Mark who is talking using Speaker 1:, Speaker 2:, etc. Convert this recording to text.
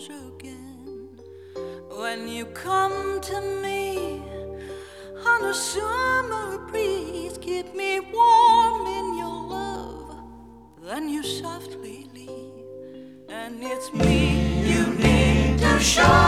Speaker 1: again. When you come to me on a summer breeze, keep me warm in your love, then you softly leave. And it's me you need to show.